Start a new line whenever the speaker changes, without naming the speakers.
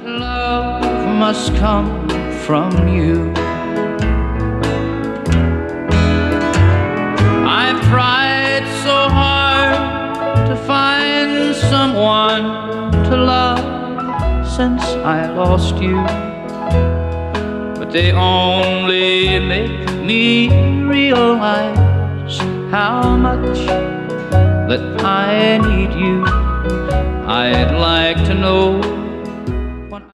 Love must come from you. I've tried so hard to find someone to love since I lost you, but they only make me realize how much that I need you. I'd like to know